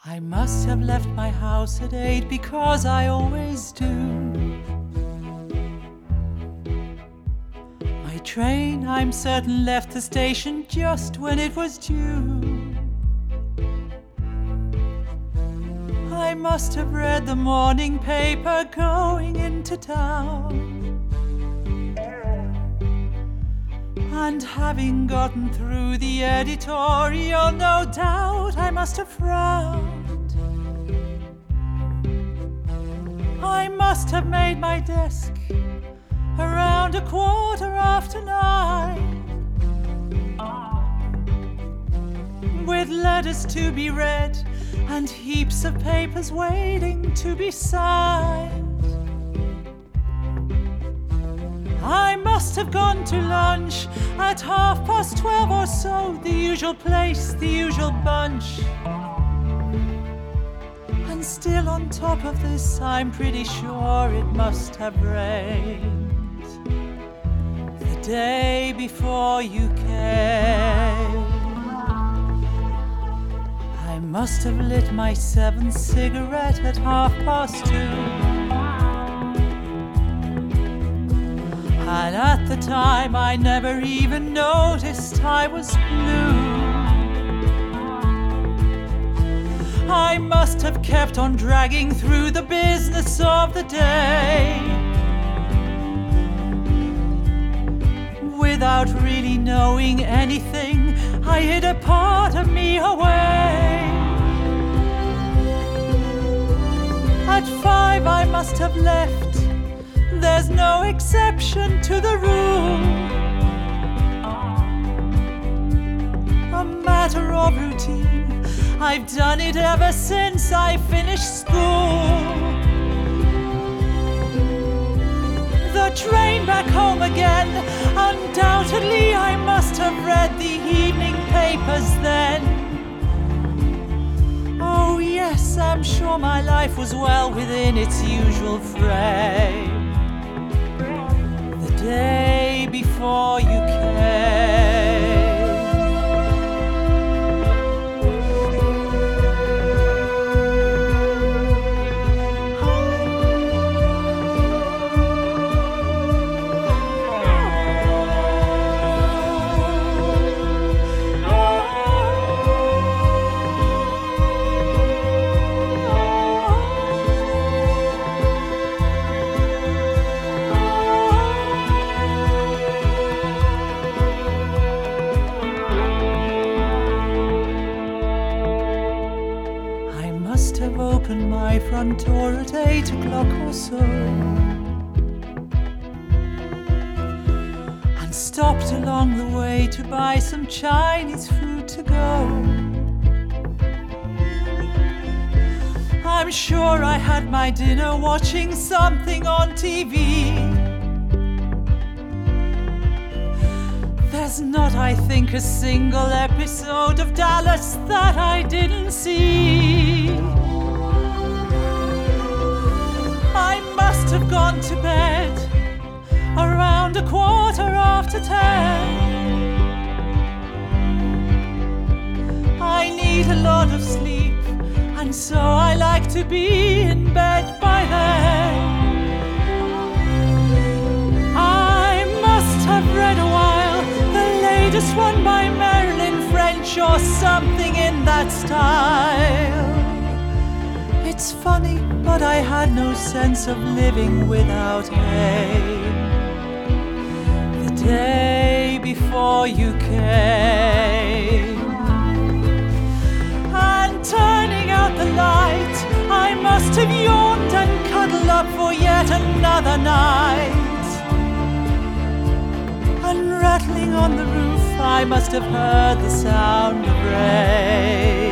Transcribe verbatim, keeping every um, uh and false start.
I must have left my house at eight because I always do. My train, I'm certain, left the station just when it was due. I must have read the morning paper going into town. And having gotten through the editorial, no doubt I must have frowned. I must have made my desk around a quarter after nine, with letters to be read and heaps of papers waiting to be signed. I must have gone to lunch at half past twelve or so, the usual place, the usual bunch. And still on top of this, I'm pretty sure it must have rained the day before you came. I must have lit my seventh cigarette at half past two. And at the time I never even noticed I was blue. I must have kept on dragging through the business of the day, without really knowing anything. I hid a part of me away. At five I must have left. There's no exception to the rule. A matter of routine. I've done it ever since I finished school. The train back home again. Undoubtedly I must have read the evening papers then. Oh yes, I'm sure my life was well within its usual frame the day before you came. Opened my front door at eight o'clock or so, and stopped along the way to buy some Chinese food to go. I'm sure I had my dinner watching something on T V. There's not, I think, a single episode of Dallas that I didn't see. I must have gone to bed around a quarter after ten. I need a lot of sleep, and so I like to be in bed by then. I must have read a while, the latest one by Marilyn French or something in that style. It's funny, but I had no sense of living without aim the day before you came. And turning out the light, I must have yawned and cuddled up for yet another night. And rattling on the roof, I must have heard the sound of rain.